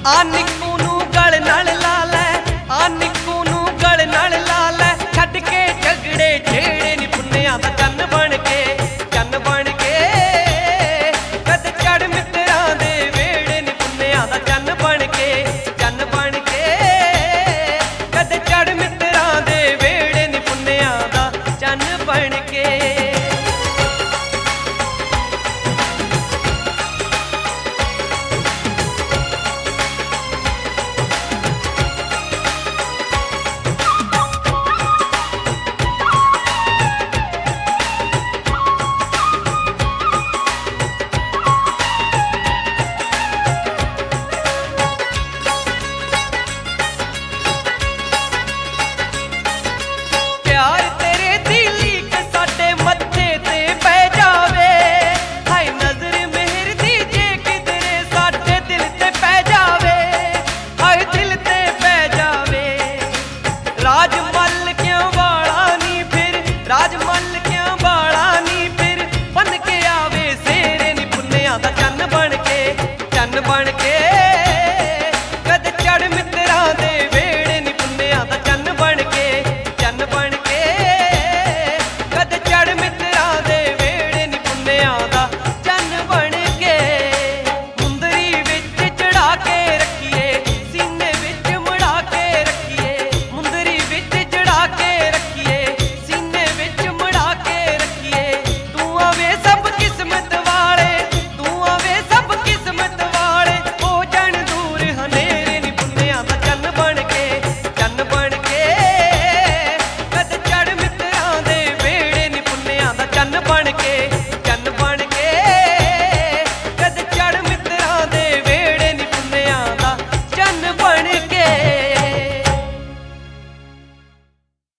ਆ ਨਿੱਕੂ ਨੂੰ ਗਲ ਨਾਲ ਲਾ ਲੈ, ਆ ਨਿੱਕੂ ਨੂੰ ਗਲ ਨਾਲ ਲਾ ਲੈ। ਛੱਡ ਕੇ ਝਗੜੇ ਜਿਹੜੇ ਨੀ ਪੁੰਨਿਆਂ ਦਾ ਚੰਨ ਬਣ ਕੇ, ਚੰਨ ਬਣ ਕੇ। ਕਦ ਚੜ ਮਿੱਤਰਾਂ ਦੇ ਵੇੜੇ ਨੀ ਪੁੰਨਿਆਂ ਦਾ ਚੰਨ ਬਣ ਕੇ, ਚੰਨ ਬਣ ਕੇ। ਕਦ ਚੜ ਮਿੱਤਰਾਂ ਦੇ ਵੇੜੇ ਨੀ ਪੁੰਨਿਆਂ ਦਾ ਚੰਨ ਬਣ ਕੇ। प्यार तेरे दी लीक साडे मत्थे ते पै जावे, हाय नजर मेहर दी जे किधरे साडे दिल ते पै जावे, हाय दिल ते पै जावे। राजमल क्यों वाला नी फिर, राजमल क्यों वाला नी फिर। बन के आवे सेरे नी पुन्नियां दा चन्न बन के, चन्न बन के। कद चढ़ मित्तरां दे वेड़े नी पुन्नियां दा चन्न बन के, चन्न बन के। कद चढ़ मित्तरां दे वेड़े नी पुन्नियां दा चन्न बन के। मुंदरी विच चढ़ा के रखिए, सीने विच मुड़ा के रखिए। मुंदरी विच चढ़ा के रखिए, सीने विच मुड़ा के रखिए। तू आवे सब किस्मत वाले, तू आवे सब किस्मत वाले। हो जाण दूर हनेरे नी पुन्नियां दा चन्न बन के, चन्न बन के। कद चढ़ मित्तरां दे वेड़े नी पुन्नियां दा चन्न बन के, चन्न बन के। कद चढ़ मित्तरां दे वेड़े नी पुन्नियां दा चन्न बन के।